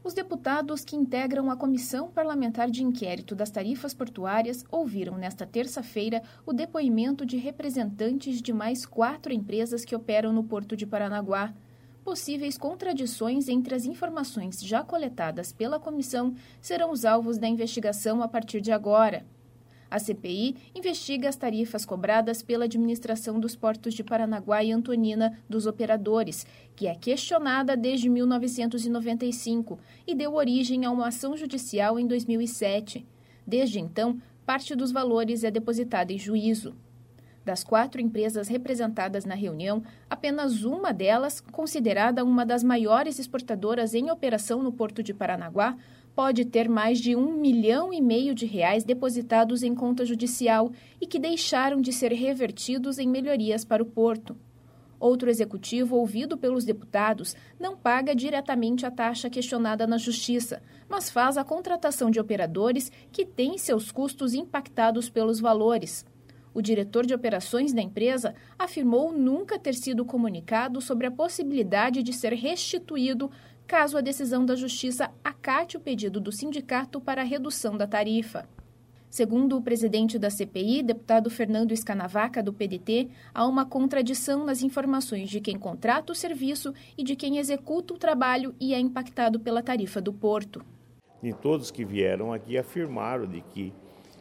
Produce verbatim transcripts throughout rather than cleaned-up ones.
Os deputados que integram a Comissão Parlamentar de Inquérito das Tarifas Portuárias ouviram nesta terça-feira o depoimento de representantes de mais quatro empresas que operam no Porto de Paranaguá. Possíveis contradições entre as informações já coletadas pela comissão serão os alvos da investigação a partir de agora. A C P I investiga as tarifas cobradas pela administração dos portos de Paranaguá e Antonina dos operadores, que é questionada desde mil novecentos e noventa e cinco e deu origem a uma ação judicial em dois mil e sete. Desde então, parte dos valores é depositada em juízo. Das quatro empresas representadas na reunião, apenas uma delas, considerada uma das maiores exportadoras em operação no Porto de Paranaguá, pode ter mais de um milhão e meio de reais depositados em conta judicial e que deixaram de ser revertidos em melhorias para o porto. Outro executivo, ouvido pelos deputados, não paga diretamente a taxa questionada na Justiça, mas faz a contratação de operadores que têm seus custos impactados pelos valores. O diretor de operações da empresa afirmou nunca ter sido comunicado sobre a possibilidade de ser restituído caso a decisão da Justiça acate o pedido do sindicato para a redução da tarifa. Segundo o presidente da C P I, deputado Fernando Escanavaca, do P D T, há uma contradição nas informações de quem contrata o serviço e de quem executa o trabalho e é impactado pela tarifa do porto. E todos que vieram aqui afirmaram de que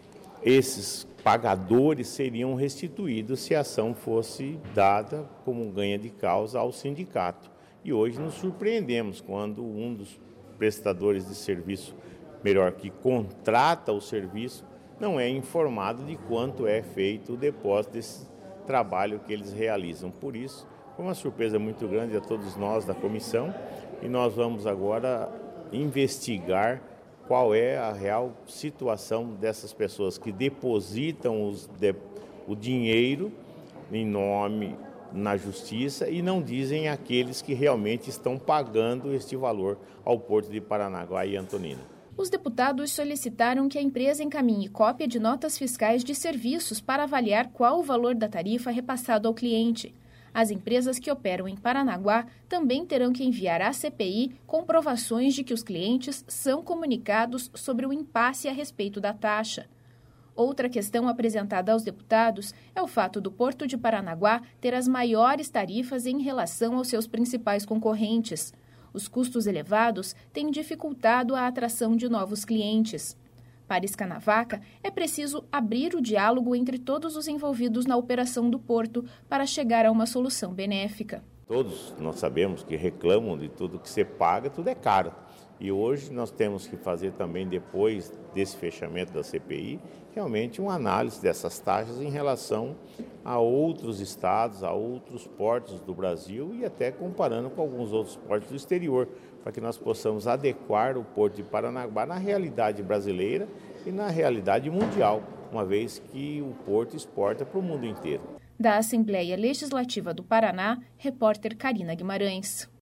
esses pagadores seriam restituídos se a ação fosse dada como ganha de causa ao sindicato. E hoje nos surpreendemos quando um dos prestadores de serviço, melhor, que contrata o serviço, não é informado de quanto é feito o depósito desse trabalho que eles realizam. Por isso, foi uma surpresa muito grande a todos nós da comissão e nós vamos agora investigar qual é a real situação dessas pessoas que depositam os de, o dinheiro em nome na Justiça e não dizem aqueles que realmente estão pagando este valor ao Porto de Paranaguá e Antonina. Os deputados solicitaram que a empresa encaminhe cópia de notas fiscais de serviços para avaliar qual o valor da tarifa repassado ao cliente. As empresas que operam em Paranaguá também terão que enviar à C P I comprovações de que os clientes são comunicados sobre o impasse a respeito da taxa. Outra questão apresentada aos deputados é o fato do Porto de Paranaguá ter as maiores tarifas em relação aos seus principais concorrentes. Os custos elevados têm dificultado a atração de novos clientes. Para Escanavaca, é preciso abrir o diálogo entre todos os envolvidos na operação do porto para chegar a uma solução benéfica. Todos nós sabemos que reclamam de tudo que você paga, tudo é caro. E hoje nós temos que fazer também, depois desse fechamento da C P I, realmente uma análise dessas taxas em relação a outros estados, a outros portos do Brasil e até comparando com alguns outros portos do exterior, para que nós possamos adequar o Porto de Paranaguá na realidade brasileira e na realidade mundial, uma vez que o porto exporta para o mundo inteiro. Da Assembleia Legislativa do Paraná, repórter Karina Guimarães.